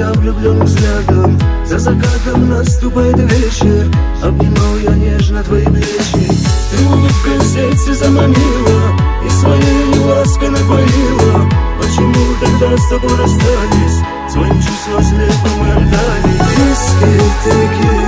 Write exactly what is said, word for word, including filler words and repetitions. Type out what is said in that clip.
тебя влюбленным взглядом. За закатом наступает вечер, обнимал я нежно твои плечи. Ты улыбкой в сердце заманила и своей лаской напоила. Почему тогда с тобой расстались? Своим чувством слепо мы отдали. Виски, теки,